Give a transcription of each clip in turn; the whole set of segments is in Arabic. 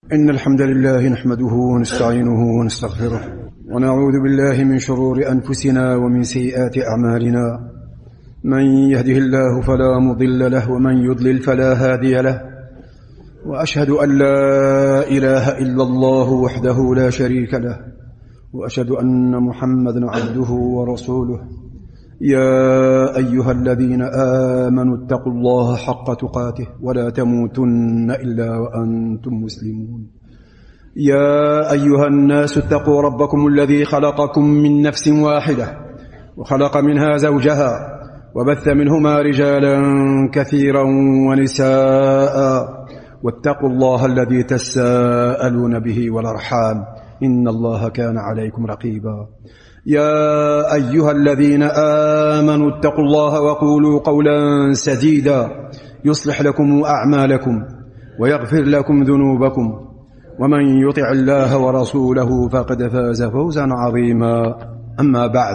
إن الحمد لله نحمده ونستعينه ونستغفره ونعوذ بالله من شرور أنفسنا ومن سيئات أعمالنا. من يهده الله فلا مضل له ومن يضلل فلا هادي له، وأشهد أن لا إله إلا الله وحده لا شريك له، وأشهد أن محمدا عبده ورسوله. يا أيها الذين آمنوا اتقوا الله حق تقاته ولا تموتن إلا وأنتم مسلمون. يا أيها الناس اتقوا ربكم الذي خلقكم من نفس واحدة وخلق منها زوجها وبث منهما رجالا كثيرا ونساء، واتقوا الله الذي تساءلون به والأرحام إن الله كان عليكم رقيبا. يا أيها الذين آمنوا اتقوا الله وقولوا قولا سديدا يصلح لكم أعمالكم ويغفر لكم ذنوبكم، ومن يطع الله ورسوله فقد فاز فوزا عظيما. أما بعد،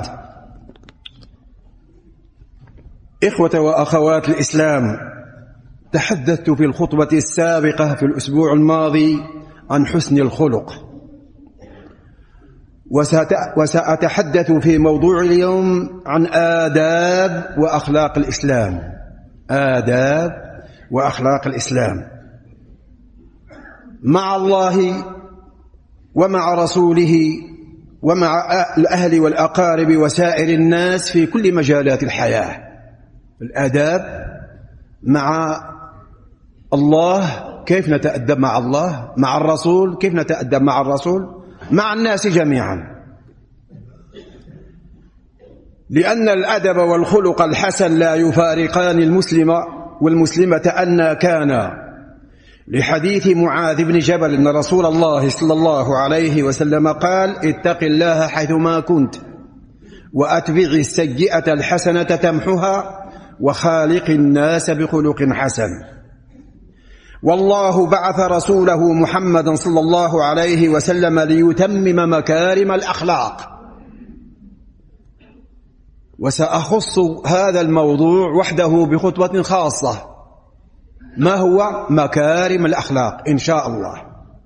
إخوة وأخوات الإسلام، تحدثت في الخطبة السابقة في الأسبوع الماضي عن حسن الخلق، وسأتحدث في موضوع اليوم عن آداب وأخلاق الإسلام. آداب وأخلاق الإسلام مع الله ومع رسوله ومع الأهل والأقارب وسائر الناس في كل مجالات الحياة. الآداب مع الله، كيف نتأدب مع الله، مع الرسول كيف نتأدب مع الرسول، مع الناس جميعا. لأن الأدب والخلق الحسن لا يفارقان المسلم والمسلمة أن كان، لحديث معاذ بن جبل أن رسول الله صلى الله عليه وسلم قال: اتق الله حيثما كنت وأتبع السيئة الحسنة تمحها وخالق الناس بخلق حسن. والله بعث رسوله محمدا صلى الله عليه وسلم ليتمم مكارم الأخلاق. وسأخص هذا الموضوع وحده بخطبة خاصة، ما هو مكارم الأخلاق إن شاء الله.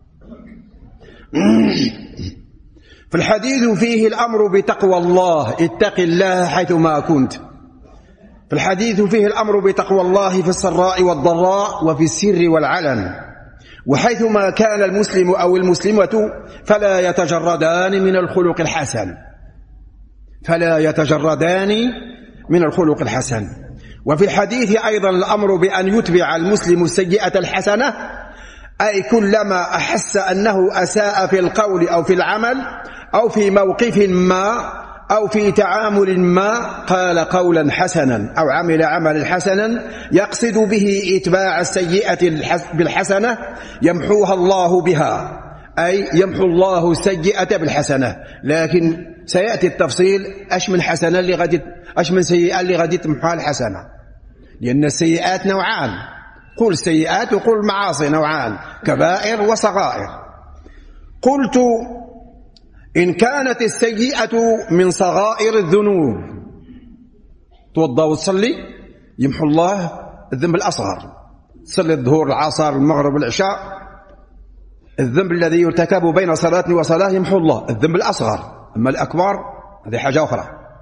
فالحديث فيه الأمر بتقوى الله، اتق الله حيثما كنت. فالحديث فيه الأمر بتقوى الله في السراء والضراء وفي السر والعلن، وحيثما كان المسلم أو المسلمة فلا يتجردان من الخلق الحسن، فلا يتجردان من الخلق الحسن. وفي الحديث أيضا الأمر بأن يتبع المسلم السيئة الحسنة، أي كلما أحس أنه أساء في القول أو في العمل أو في موقف ما أو في تعامل ما قال قولا حسنا أو عمل عملا حسنا يقصد به إتباع السيئة بالحسنة يمحوها الله بها، أي يمحو الله السيئة بالحسنة. لكن سيأتي التفصيل أش من حسنة اللي غادي، أش من سيئة اللي غادي تمحوها الحسنة، لأن السيئات نوعان، قل السيئات وقل المعاصي نوعان، كبائر وصغائر. قلت إن كانت السيئة من صغائر الذنوب، توضأ وتصلي يمحو الله الذنب الأصغر، تصلي الظهر العصر المغرب العشاء، الذنب الذي يرتكب بين صلاة وصلاة يمحو الله الذنب الأصغر، أما الأكبر هذه حاجة أخرى.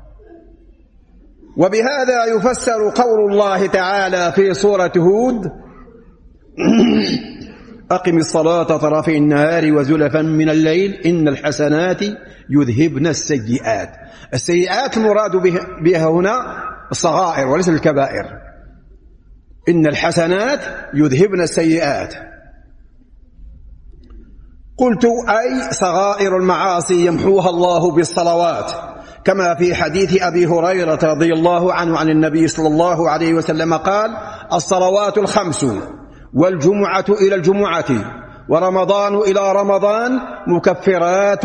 وبهذا يفسر قول الله تعالى في سورة هود: أقم الصلاة طرفي النهار وزلفا من الليل إن الحسنات يذهبن السيئات. السيئات المراد بها هنا الصغائر وليس الكبائر. إن الحسنات يذهبن السيئات. قلت أي صغائر المعاصي يمحوها الله بالصلوات، كما في حديث أبي هريرة رضي الله عنه عن النبي صلى الله عليه وسلم قال: الصلوات الخمس والجمعة إلى الجمعة ورمضان إلى رمضان مكفرات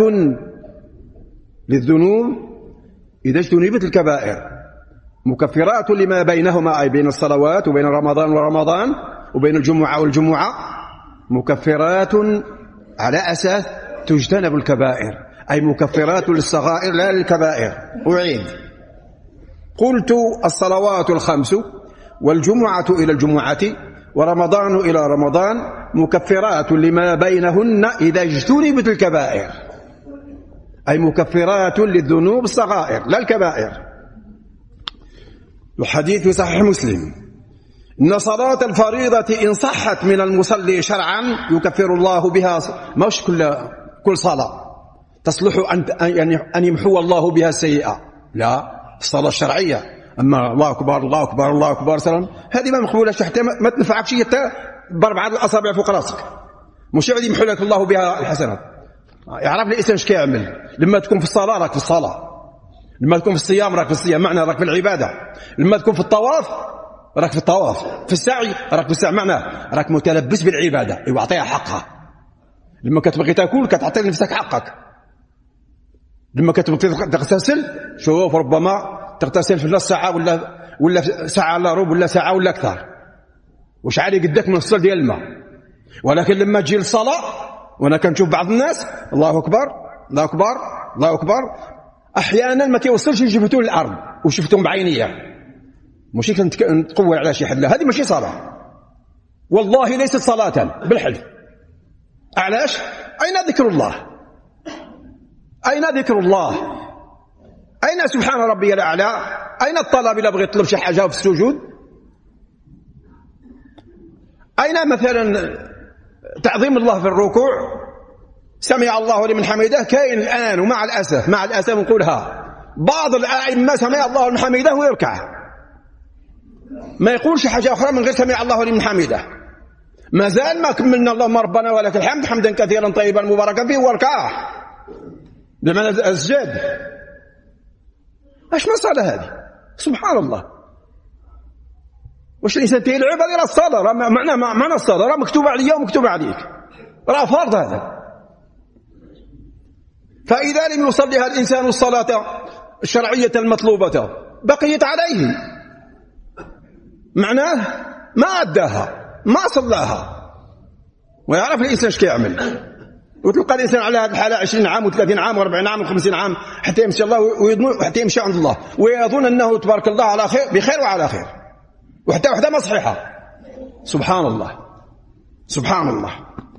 للذنوب إذا اجتنبت الكبائر، مكفرات لما بينهما، أي بين الصلوات وبين رمضان ورمضان وبين الجمعة والجمعة، مكفرات على أساس تجتنب الكبائر، أي مكفرات للصغائر لا للكبائر. أعيد، قلت الصلوات الخمس والجمعة إلى الجمعة ورمضان إلى رمضان مكفرات لما بينهن إذا اجتنبت الكبائر، أي مكفرات للذنوب الصغائر لا الكبائر. الحديث في صحيح مسلم: إن صلاة الفريضة إن صحت من المصلي شرعا يكفر الله بها، مش كل صلاة تصلح أن يمحو الله بها السيئة، لا، الصلاة الشرعية. أما الله أكبر الله أكبر الله أكبر سلام، هذه ما مقبولة حتى ما تنفعك شيء، حتى بأربعة الأصابع فوق راسك، مش يعود يمحو لك الله بها الحسنات. يعرف الإنسان ايش كيعمل لما تكون في الصلاة، راك في الصلاة، لما تكون في الصيام راك في الصيام، معنى راك في العبادة، لما تكون في الطواف راك في الطواف، في السعي راك في السعي، معنى راك متلبس بالعبادة، يعطيها حقها. لما كتبغي تاكل كتعطي لنفسك حقك، لما كتبغي تغتسل شوف ربما تغتسل في نص ساعة ولا ساعة الا ربع ولا ساعة ولا أكثر، وش عالي قدك من الصل ديال الماء. ولكن لما تجي للصلاة، وانا كنشوف بعض الناس الله أكبر الله أكبر الله أكبر، أحيانا ما كيوصلش يجبتوا للأرض وشفتهم بعينيا، مش نتقول على شي حد، لا، هذه ماشي صلاة، والله ليست صلاة بالحلف. علاش؟ أين ذكر الله؟ أين ذكر الله؟ أين سبحان ربي الأعلى؟ أين الطلب إذا بغيت تطلب شي حاجة في السجود؟ أين مثلا تعظيم الله في الركوع؟ سمع الله لمن حمده كاين الآن، ومع الأسف نقولها، بعض الأئمة سمع الله لمن حمده ويركع، ما يقولش حاجة أخرى من غير سمع الله لمن حمده. ما زال ما كملنا اللهم ربنا ولك الحمد حمدا كثيرا طيبا مباركا فيه وركعه بمعنى السجاد. اش مسألة هذه؟ سبحان الله. واش الانسان تيلعب؟ هذه راه الصلاه، راه معنى الصلاه راه مكتوبه عليا ومكتوبه عليك، راه فرض هذا. فاذا لم يصليها الانسان الصلاه الشرعيه المطلوبه بقيت عليه، معناه ما اداها ما صلاها. ويعرف الانسان اش كيعمل، وتلقى الانسان على هذه الحاله 20 عام و30 عام و40 عام و50 عام حتى يمشي الله وحتى يمشي عند الله ويظن انه تبارك الله على خير، بخير وعلى خير، وحتى وحده ما صحيحه. سبحان الله سبحان الله.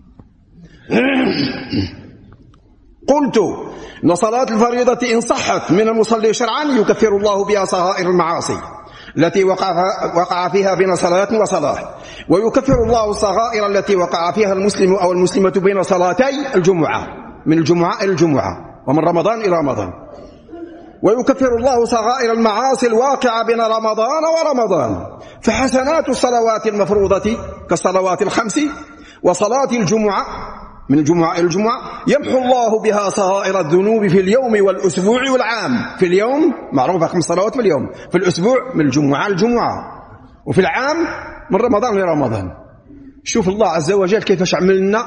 قلت ان صلاه الفريضه ان صحت من المصلي شرعا يكفر الله بها صغائر المعاصي التي وقع فيها بين صلاة وصلاة، ويكفر الله الصغائر التي وقع فيها المسلم أو المسلمة بين صلاتي الجمعة، من الجمعة إلى الجمعة ومن رمضان إلى رمضان. ويكفر الله صغائر المعاصي الواقعة بين رمضان ورمضان، فحسنات الصلوات المفروضة كالصلوات الخمس وصلاة الجمعة من الجمعة إلى الجمعة يمحو الله بها صغائر الذنوب في اليوم والأسبوع والعام. في اليوم معروفة 5 صلوات في اليوم، في الأسبوع من الجمعة للجمعة، وفي العام من رمضان لرمضان. شوف الله عز وجل كيفاش عمل لنا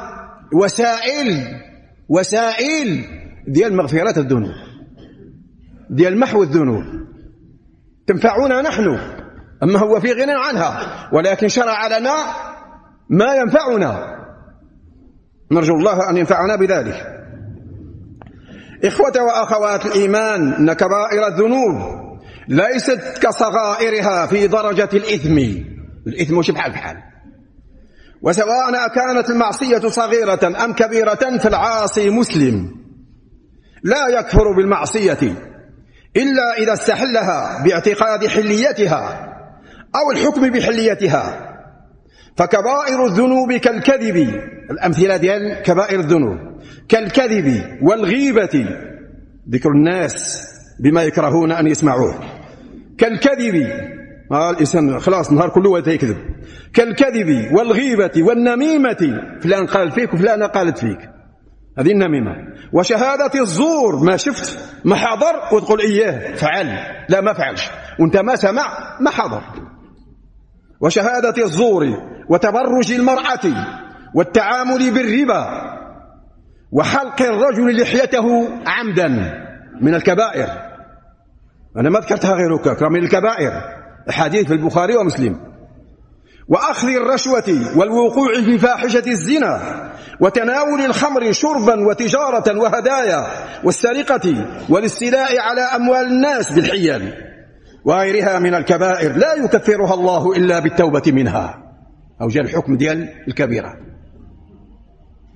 وسائل ديال مغفرة الذنوب، ديال محو الذنوب، تنفعنا نحن، أما هو في غنى عنها، ولكن شرع لنا ما ينفعنا، نرجو الله أن ينفعنا بذلك. إخوة وأخوات الإيمان، إن كبائر الذنوب ليست كصغائرها في درجة الإثم مش بحال، وسواء كانت المعصية صغيرة أم كبيرة فالعاصي مسلم لا يكفر بالمعصية إلا إذا استحلها باعتقاد حليتها أو الحكم بحليتها. فكبائر الذنوب كالكذب، الأمثلة ديال كبائر الذنوب كالكذب والغيبة، ذكر الناس بما يكرهون أن يسمعوه، كالكذب، الإنسان خلاص نهار كله يكذب، كالكذب والغيبة والنميمة، فلان قال فيك وفلانة قالت فيك، هذه النميمة. وشهادة الزور، ما شفت ما حضر وتقول إياه فعل، لا ما فعلش، وانت ما سمع ما حضر. وشهادة الزور وتبرج المرأة والتعامل بالربا وحلق الرجل لحيته عمدا من الكبائر. أنا ما ذكرتها غيرك، من الكبائر، حديث في البخاري ومسلم. وأخذ الرشوة والوقوع في فاحشة الزنا وتناول الخمر شربا وتجارة وهدايا والسرقة والاستيلاء على أموال الناس بالحيل وغيرها من الكبائر لا يكفرها الله إلا بالتوبة منها، أو جاء الحكم ديال الكبيرة.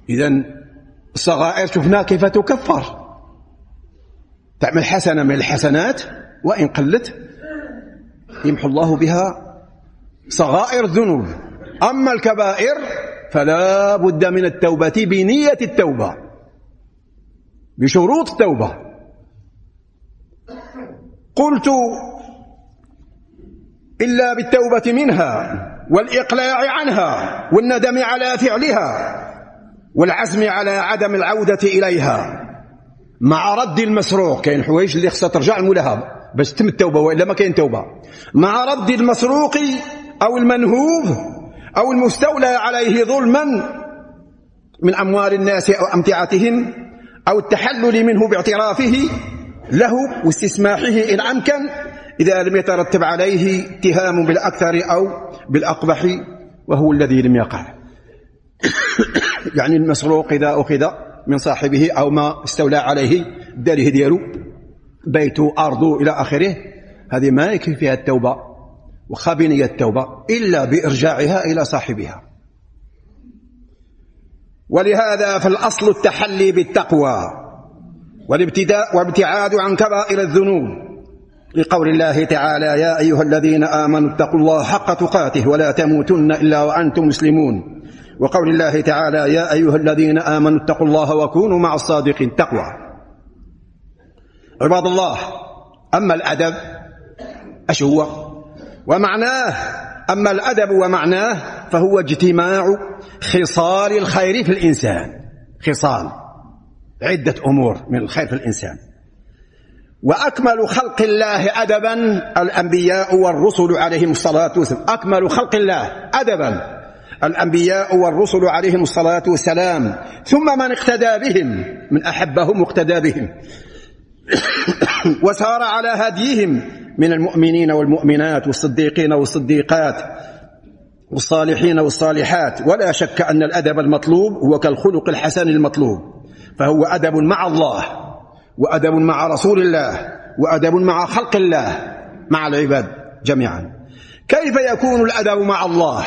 إذن الصغائر شفنا كيف تكفر. تعمل حسنة من الحسنات وإن قلت يمحو الله بها صغائر الذنوب. أما الكبائر فلا بد من التوبة بنية التوبة، بشروط التوبة. قلت إلا بالتوبة منها والإقلاع عنها والندم على فعلها والعزم على عدم العودة إليها مع رد المسروق. كاين حوايج اللي خصها ترجع المولها باش تتم التوبة، وإلا ما كاين توبة. مع رد المسروق أو المنهوب أو المستولى عليه ظلما من أموال الناس أو أمتعتهم، أو التحلل منه باعترافه له واستسماحه إن أمكن، إذا لم يترتب عليه اتهام بالأكثر أو بالأقبح وهو الذي لم يقع. يعني المسروق إذا أخذ من صاحبه أو ما استولى عليه داره ديالو بيته أرضه إلى آخره، هذه ما يكفي فيها التوبة وخابنية التوبة إلا بإرجاعها إلى صاحبها. ولهذا فالأصل التحلي بالتقوى والابتعاد عن كبائر الذنوب، لقول الله تعالى: يا أيها الذين آمنوا اتقوا الله حق تقاته ولا تموتن إلا وأنتم مسلمون. وقول الله تعالى: يا أيها الذين آمنوا اتقوا الله وكونوا مع الصادقين. تقوى. عباد الله، أما الأدب أش هو ومعناه؟ أما الأدب ومعناه فهو اجتماع خصال الخير في الإنسان، خصال عدة أمور من الخير في الإنسان. وأكمل خلق الله أدبا الأنبياء والرسل عليهم الصلاة والسلام. أكمل خلق الله أدبا الأنبياء والرسل عليهم الصلاة والسلام، ثم من اقتدى بهم من أحبهم واقتدى بهم وسار على هديهم من المؤمنين والمؤمنات والصديقين والصديقات والصالحين والصالحات. ولا شك أن الأدب المطلوب هو كالخلق الحسن المطلوب، فهو أدب مع الله وأدب مع رسول الله وأدب مع خلق الله، مع العباد جميعا. كيف يكون الأدب مع الله؟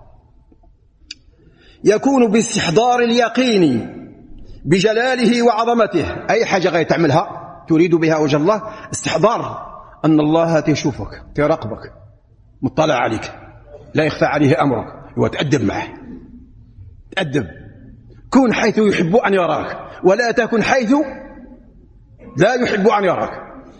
يكون باستحضار اليقين بجلاله وعظمته. أي حاجة غير تعملها تريد بها وجه الله، استحضار أن الله تشوفك تراقبك مطلع عليك، لا يخفى عليه أمرك، وتأدب معه. تأدب، كن حيث يحب أن يراك ولا تكن حيث لا يحب أن يراك.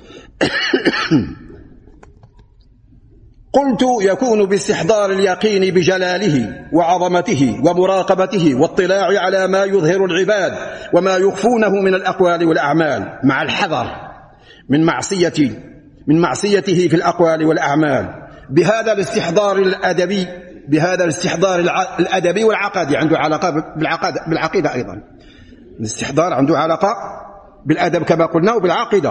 قلت يكون باستحضار اليقين بجلاله وعظمته ومراقبته واطلاع على ما يظهر العباد وما يخفونه من الأقوال والأعمال، مع الحذر من معصيته في الأقوال والأعمال. بهذا الاستحضار الأدبي، بهذا الاستحضار الأدبي والعقدي، عنده علاقة بالعقيدة أيضا. الاستحضار عنده علاقة بالأدب كما قلنا وبالعقيدة.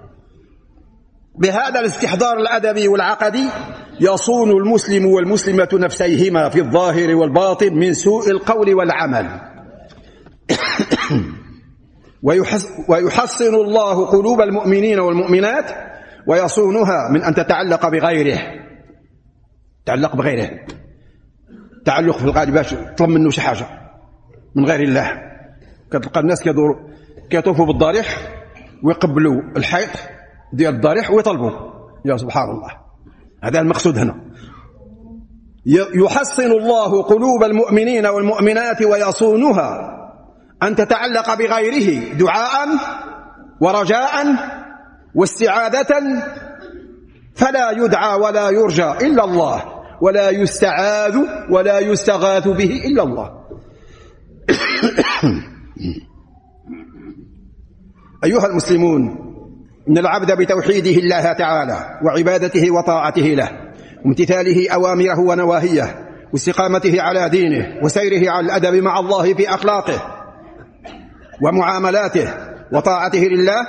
بهذا الاستحضار الأدبي والعقدي يصون المسلم والمسلمة نفسيهما في الظاهر والباطن من سوء القول والعمل. ويحصن الله قلوب المؤمنين والمؤمنات ويصونها من أن تتعلق بغيره. تعلق بغيره، تعلق في الغالب باش طلب منه شي حاجة من غير الله. كتلقى الناس كيطوفوا بالضريح ويقبلوا الحيط ديال الضريح ويطلبوا، يا سبحان الله. هذا المقصود هنا. يحصن الله قلوب المؤمنين والمؤمنات ويصونها أن تتعلق بغيره دعاء ورجاء واستعاذة، فلا يدعى ولا يرجى إلا الله، ولا يستعاذ ولا يستغاث به إلا الله. أيها المسلمون، إن العبد بتوحيده الله تعالى وعبادته وطاعته له وامتثاله أوامره ونواهيه واستقامته على دينه وسيره على الأدب مع الله في أخلاقه ومعاملاته وطاعته لله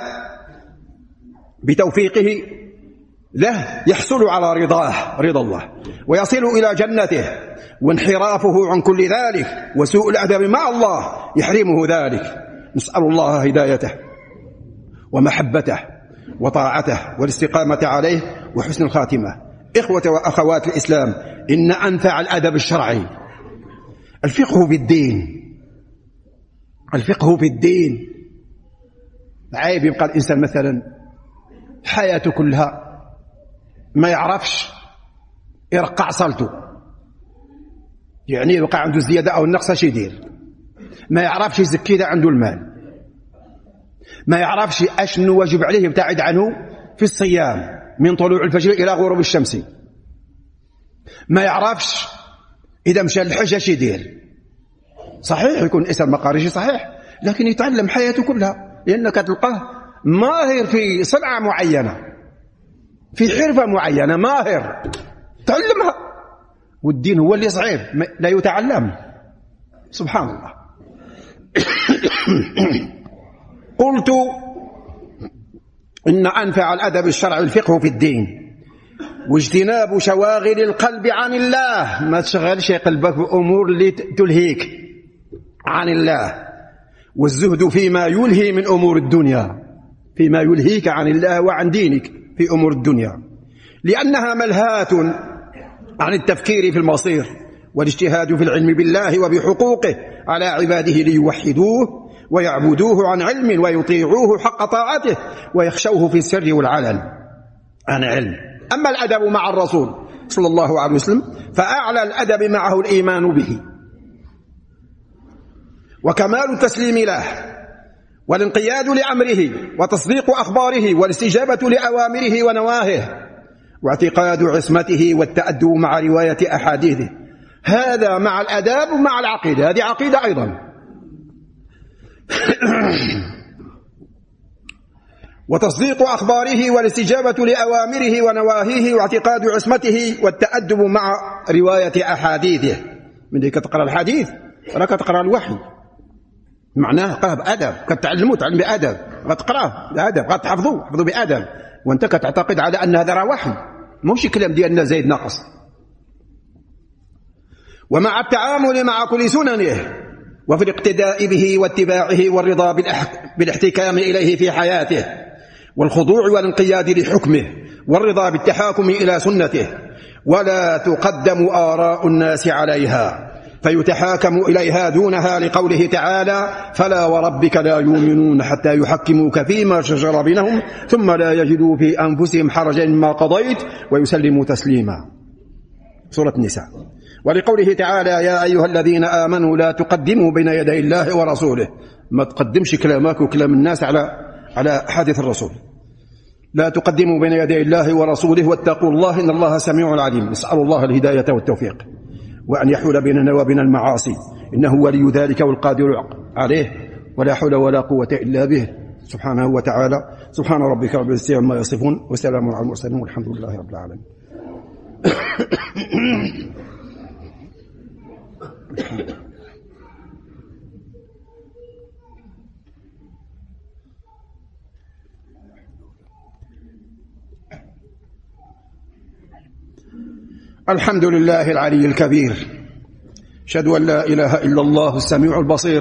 بتوفيقه له يحصل على رضا الله ويصل إلى جنته، وانحرافه عن كل ذلك وسوء الأدب مع الله يحرمه ذلك. نسأل الله هدايته ومحبته وطاعته والاستقامة عليه وحسن الخاتمة. إخوة وأخوات الإسلام، إن أنفع الأدب الشرعي الفقه بالدين، الفقه في الدين. عيب يبقى الإنسان مثلا حياته كلها ما يعرفش يرقع صلته، يعني يبقى عنده زيادة أو النقص اش يدير، ما يعرفش يزكي إذا عنده المال، ما يعرفش أشنو واجب عليه يبتعد عنه في الصيام من طلوع الفجر إلى غروب الشمس، ما يعرفش إذا مشى للحج اش يدير. صحيح يكون الإنسان مقاريشي صحيح، لكن يتعلم حياته كلها، لأنك تلقاه ماهر في صنعة معينة، في حرفة معينة ماهر تعلمها، والدين هو اللي صعيب لا يتعلم. سبحان الله. قلت إن أنفع الأدب الشرعي الفقه في الدين، واجتناب شواغل القلب عن الله، ما تشغلش قلبك بأمور اللي تلهيك عن الله، والزهد فيما يلهي من أمور الدنيا، فيما يلهيك عن الله وعن دينك في أمور الدنيا، لأنها ملهاة عن التفكير في المصير والاجتهاد في العلم بالله وبحقوقه على عباده ليوحدوه ويعبدوه عن علم ويطيعوه حق طاعته ويخشوه في السر والعلن عن علم. أما الأدب مع الرسول صلى الله عليه وسلم فأعلى الأدب معه الإيمان به وكمال التسليم له والانقياد لأمره وتصديق أخباره والاستجابة لأوامره ونواهيه واعتقاد عصمته والتأدب مع رواية أحاديثه. هذا مع الأداب ومع العقيدة، هذه عقيدة أيضا. وتصديق أخباره والاستجابة لأوامره ونواهيه واعتقاد عصمته والتأدب مع رواية أحاديثه. من ذلك تقرأ الحديث راك تقرأ الوحي، معناه قاه بأدب، كتعلموا تعلم بأدب، غتقراه بأدب، غتحفظوا بأدب، وانت كتعتقد على أن هذا راه وحي ماشي كلام ديالنا زايد ناقص. ومع التعامل مع كل سننه وفي الاقتداء به واتباعه والرضا بالاحتكام إليه في حياته والخضوع والانقياد لحكمه والرضا بالتحاكم إلى سنته، ولا تقدم آراء الناس عليها فيتحاكم إليها دونها، لقوله تعالى: فلا وربك لا يؤمنون حتى يحكموك فيما شجر بينهم ثم لا يجدوا في أنفسهم حرجا مما قضيت ويسلموا تسليما. سورة النساء. ولقوله تعالى: يا أيها الذين آمنوا لا تقدموا بين يدي الله ورسوله، ما تقدمش كلامك وكلام الناس على حديث الرسول. لا تقدموا بين يدي الله ورسوله واتقوا الله إن الله سميع عليم. نسأل الله الهداية والتوفيق وأن يحول بيننا وبين المعاصي، إنه ولي ذلك والقادر عليه، ولا حول ولا قوة إلا به سبحانه وتعالى. سبحان ربك رب العزة عما يصفون وسلام على المرسلين والحمد لله رب العالمين. الحمد لله العلي الكبير، أشهد أن لا إله إلا الله السميع البصير،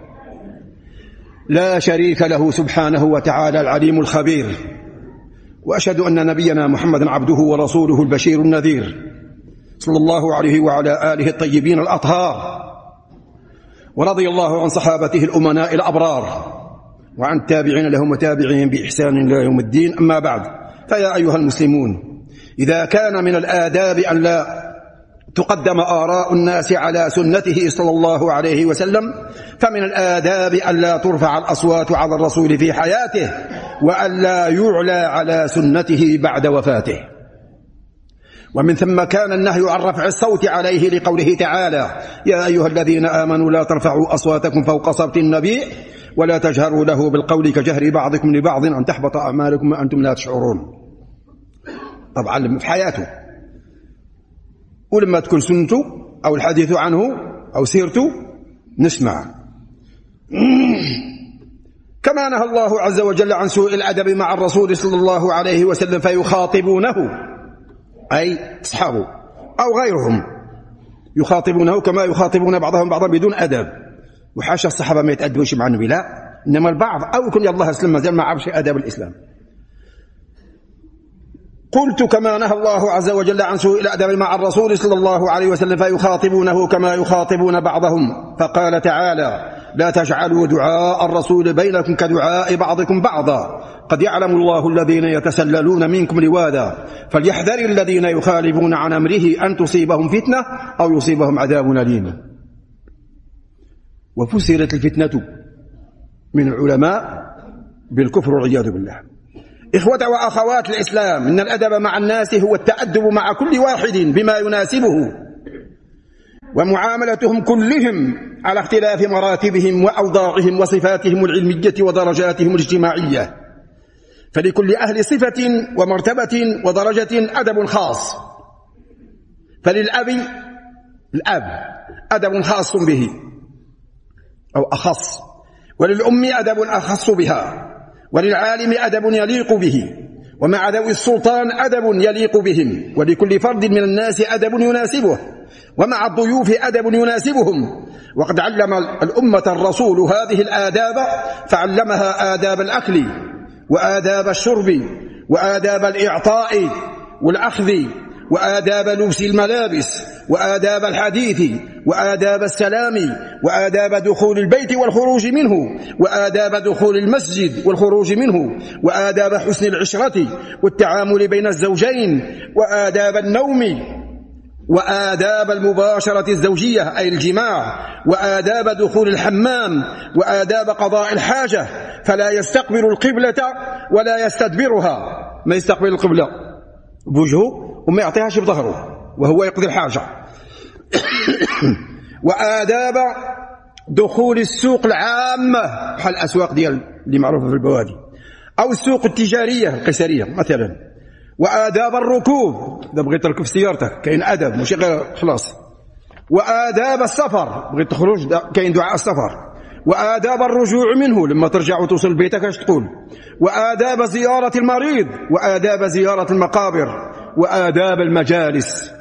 لا شريك له سبحانه وتعالى العليم الخبير، وأشهد أن نبينا محمد عبده ورسوله البشير النذير، صلى الله عليه وعلى آله الطيبين الأطهار، ورضي الله عن صحابته الأمناء الأبرار، وعن التابعين لهم وتابعين بإحسان إلى يوم الدين. أما بعد، فيا أيها المسلمون، إذا كان من الآداب أن لا تقدم آراء الناس على سنته صلى الله عليه وسلم، فمن الآداب أن لا ترفع الأصوات على الرسول في حياته، وأن لا يعلى على سنته بعد وفاته. ومن ثم كان النهي عن رفع الصوت عليه، لقوله تعالى: يا أيها الذين آمنوا لا ترفعوا أصواتكم فوق صوت النبي ولا تجهروا له بالقول كجهر بعضكم لبعض أن تحبط أعمالكم وأنتم لا تشعرون. طبعا في حياته، ولما تكون سنته أو الحديث عنه أو سيرته نسمع. كما نهى الله عز وجل عن سوء الأدب مع الرسول صلى الله عليه وسلم فيخاطبونه، أي أصحابه أو غيرهم يخاطبونه كما يخاطبون بعضهم بعضا بدون أدب. وحاشا الصحابة ما يتأدبوش مع النبي، لا، إنما البعض أو يكون الله أسلم مازال ما عرفش أدب الإسلام. قلت: كما نهى الله عز وجل عن سوء الأدب مع الرسول صلى الله عليه وسلم فيخاطبونه كما يخاطبون بعضهم، فقال تعالى: لا تجعلوا دعاء الرسول بينكم كدعاء بعضكم بعضا قد يعلم الله الذين يتسللون منكم لواذا فليحذر الذين يخالفون عن أمره أن تصيبهم فتنة أو يصيبهم عذاب أليم. وفسرت الفتنة من العلماء بالكفر والعياذ بالله. إخوة وأخوات الإسلام، إن الأدب مع الناس هو التأدب مع كل واحد بما يناسبه، ومعاملتهم كلهم على اختلاف مراتبهم وأوضاعهم وصفاتهم العلمية ودرجاتهم الاجتماعية، فلكل أهل صفة ومرتبة ودرجة أدب خاص. فللأب أدب خاص به أو أخص، وللأم أدب أخص بها، وللعالم أدب يليق به، ومع ذوي السلطان أدب يليق بهم، ولكل فرد من الناس أدب يناسبه، ومع الضيوف أدب يناسبهم. وقد علم الأمة الرسول هذه الآداب، فعلمها آداب الأكل وآداب الشرب وآداب الإعطاء والأخذ وآداب لبس الملابس وآداب الحديث وآداب السلام وآداب دخول البيت والخروج منه وآداب دخول المسجد والخروج منه وآداب حسن العشرة والتعامل بين الزوجين وآداب النوم وآداب المباشرة الزوجية أي الجماع وآداب دخول الحمام وآداب قضاء الحاجة، فلا يستقبل القبلة ولا يستدبرها، ما يستقبل القبلة بوجهه وما يعطيهاش بظهره وهو يقضي الحاجة. وآداب دخول السوق العامة بحال الأسواق ديال اللي معروفة في البوادي أو السوق التجارية القيسرية مثلا. وآداب الركوب، إذا بغيت تركب سيارتك كاين أدب ماشي غير خلاص. وآداب السفر، بغيت تخرج كاين دعاء السفر. وآداب الرجوع منه لما ترجع وتوصل بيتك اش تقول. وآداب زيارة المريض وآداب زيارة المقابر وآداب المجالس.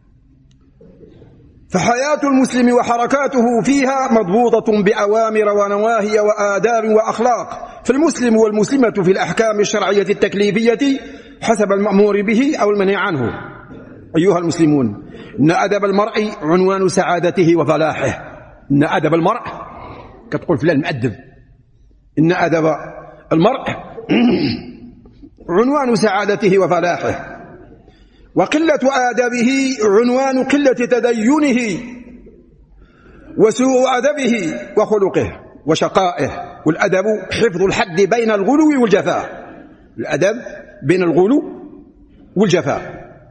فحياة المسلم وحركاته فيها مضبوطة بأوامر ونواهي وآداب وأخلاق، فالمسلم والمسلمة في الأحكام الشرعية التكليفية حسب المأمور به أو المنهي عنه. أيها المسلمون، إن أدب المرء عنوان سعادته وفلاحه. إن أدب المرء كتقول فلان مؤدب، إن أدب المرء عنوان سعادته وفلاحه، وقلة آدابه عنوان قلة تدينه وسوء أدبه وخلقه وشقائه. والأدب حفظ الحد بين الغلو والجفاء، الأدب بين الغلو والجفاء.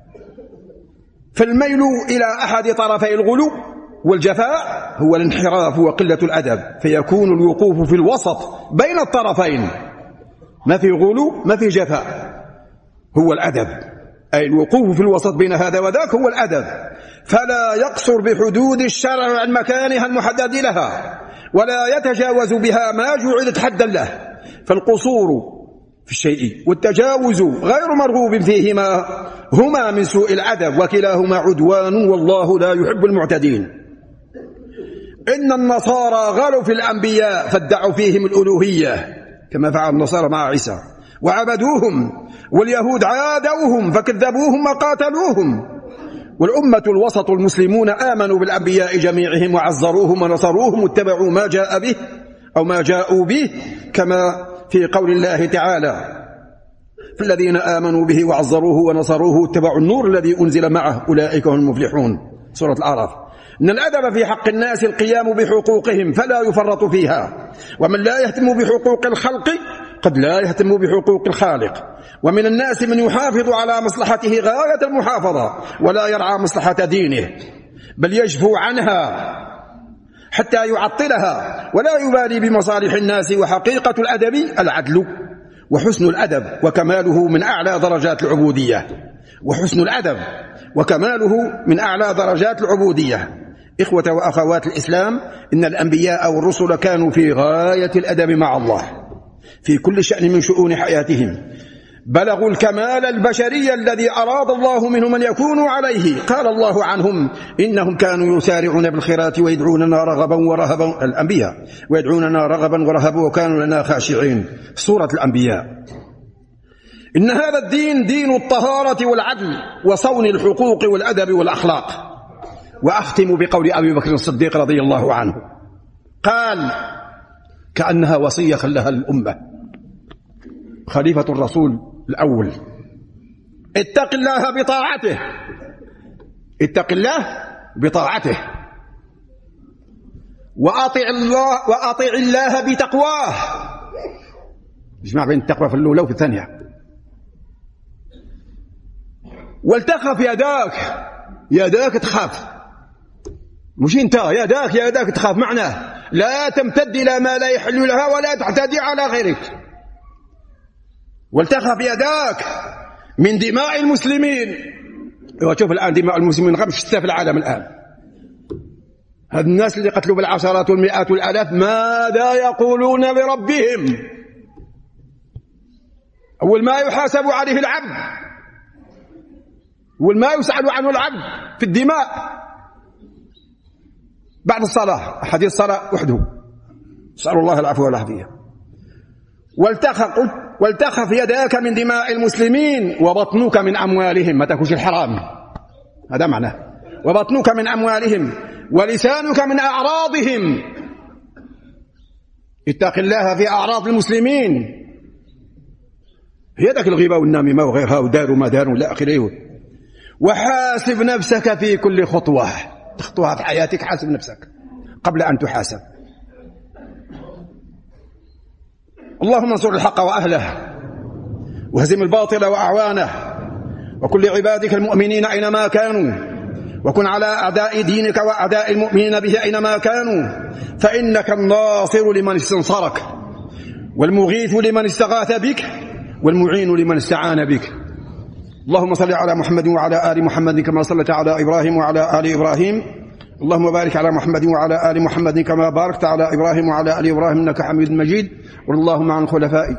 فالميل إلى أحد طرفي الغلو والجفاء هو الانحراف وقلة الأدب، فيكون الوقوف في الوسط بين الطرفين، ما في غلو ما في جفاء، هو الأدب، أي الوقوف في الوسط بين هذا وذاك هو الأدب. فلا يقصر بحدود الشرع عن مكانها المحدد لها، ولا يتجاوز بها ما جعلت حدا له، فالقصور في الشيء والتجاوز غير مرغوب فيهما هما من سوء الأدب، وكلاهما عدوان والله لا يحب المعتدين. إن النصارى غلوا في الأنبياء فادعوا فيهم الألوهية كما فعل النصارى مع عيسى وعبدوهم، واليهود عادوهم فكذبوهم وقاتلوهم. والأمة الوسط المسلمون آمنوا بالأنبياء جميعهم وعزروهم ونصروهم واتبعوا ما جاء به أو ما جاءوا به، كما في قول الله تعالى: فالذين آمنوا به وعزروه ونصروه اتبعوا النور الذي أنزل معه أولئك هم المفلحون. سورة الأعراف. إن الأدب في حق الناس القيام بحقوقهم فلا يفرط فيها، ومن لا يهتم بحقوق الخلق قد لا يهتم بحقوق الخالق. ومن الناس من يحافظ على مصلحته غاية المحافظة ولا يرعى مصلحة دينه، بل يجفو عنها حتى يعطلها ولا يبالي بمصالح الناس. وحقيقة الأدب العدل وحسن الأدب وكماله من أعلى درجات العبودية، وحسن الأدب وكماله من أعلى درجات العبودية. إخوة وأخوات الإسلام، إن الأنبياء والرسل كانوا في غاية الأدب مع الله في كل شأن من شؤون حياتهم، بلغوا الكمال البشري الذي أراد الله منهم أن يكونوا عليه. قال الله عنهم: إنهم كانوا يسارعون بالخيرات ويدعوننا رغبا ورهبا، الأنبياء، ويدعوننا رغبا ورهبا وكانوا لنا خاشعين. سورة الأنبياء. إن هذا الدين دين الطهارة والعدل وصون الحقوق والأدب والأخلاق. وأختم بقول أبي بكر الصديق رضي الله عنه: قال كأنها وصية خلها للأمة خليفة الرسول الأول: اتق الله بطاعته، اتق الله بطاعته، وأطع الله بتقواه. اجمع بين التقوى في الأولى وفي الثانية. ولتخف يداك تخاف، مش انت يداك تخاف. معناه لا تمتد إلى ما لا يحل لها ولا تعتدي على غيرك. ولتخف يداك من دماء المسلمين. وشوف الآن دماء المسلمين غمش في العالم الآن. هذا الناس اللي قتلوا بالعشرات والمئات والآلاف ماذا يقولون لربهم؟ أول ما يحاسب عليه العبد، أول ما يسأل عنه العبد في الدماء بعد الصلاة، حديث الصلاة وحده. نسأل الله العفو والعافية. ولتخف يداك من دماء المسلمين وبطنك من أموالهم، ما تاكلش الحرام، هذا معناه. وبطنك من أموالهم ولسانك من أعراضهم. اتق الله في أعراض المسلمين، هي ذاك الغيبة والنميمة وغيرها ودار وما دار إلى آخره. وحاسب نفسك في كل خطوة تخطوها في حياتك، حاسب نفسك قبل أن تحاسب. اللهم انصر الحق وأهله، وهزم الباطل وأعوانه، وكل عبادك المؤمنين أينما كانوا، وكن على أعداء دينك وأعداء المؤمنين به أينما كانوا، فإنك الناصر لمن استنصرك، والمغيث لمن استغاث بك، والمعين لمن استعان بك. اللهم صل على محمد وعلى آل محمد كما صليت على إبراهيم وعلى آل إبراهيم. اللهم بارك على محمد وعلى آل محمد كما باركت على إبراهيم وعلى آل إبراهيم إنك حميد مجيد. اللهم عن الخلفاء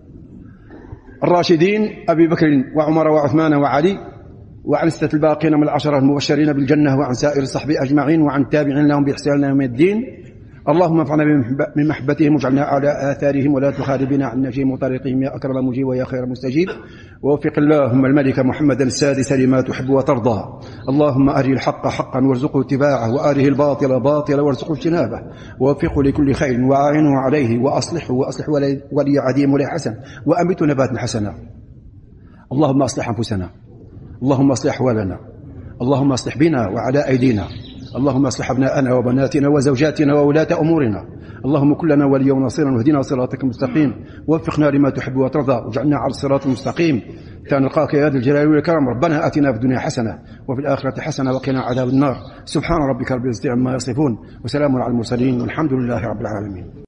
الراشدين أبي بكر وعمر وعثمان وعلي، وعن الستة الباقين من العشرة المبشرين بالجنة، وعن سائر الصحب أجمعين، وعن التابعين لهم بإحسان إلى يوم الدين. اللهم انفعنا من محبتهم واجعلنا على آثارهم ولا تخالبنا عن نجيم وطريقهم يا أكرم مجيب ويا خير مستجيب. ووفق اللهم الملك محمد السادس لما تحب وترضى. اللهم أري الحق حقا وارزقه اتباعه، وأره الباطل باطلا وارزقه اجتنابه، ووفقه لكل خير وأعينه عليه، وأصلح ولي عديم ولي حسن، وأمت نبات حسنا. اللهم أصلح أنفسنا، اللهم أصلح أحوالنا، اللهم أصلح بنا وعلى أيدينا، اللهم اصلح ابناءنا وبناتنا وزوجاتنا وولاة امورنا. اللهم كن لنا وليا ونصيرا، واهدنا صراطك المستقيم، ووفقنا لما تحب وترضى، واجعلنا على الصراط المستقيم حتى نلقاك يا ذا الجلال والإكرام. ربنا آتنا في الدنيا حسنة وفي الآخرة حسنة وقنا عذاب النار. سبحان ربك رب العزة عما يصفون، وسلام على المرسلين، والحمد لله رب العالمين.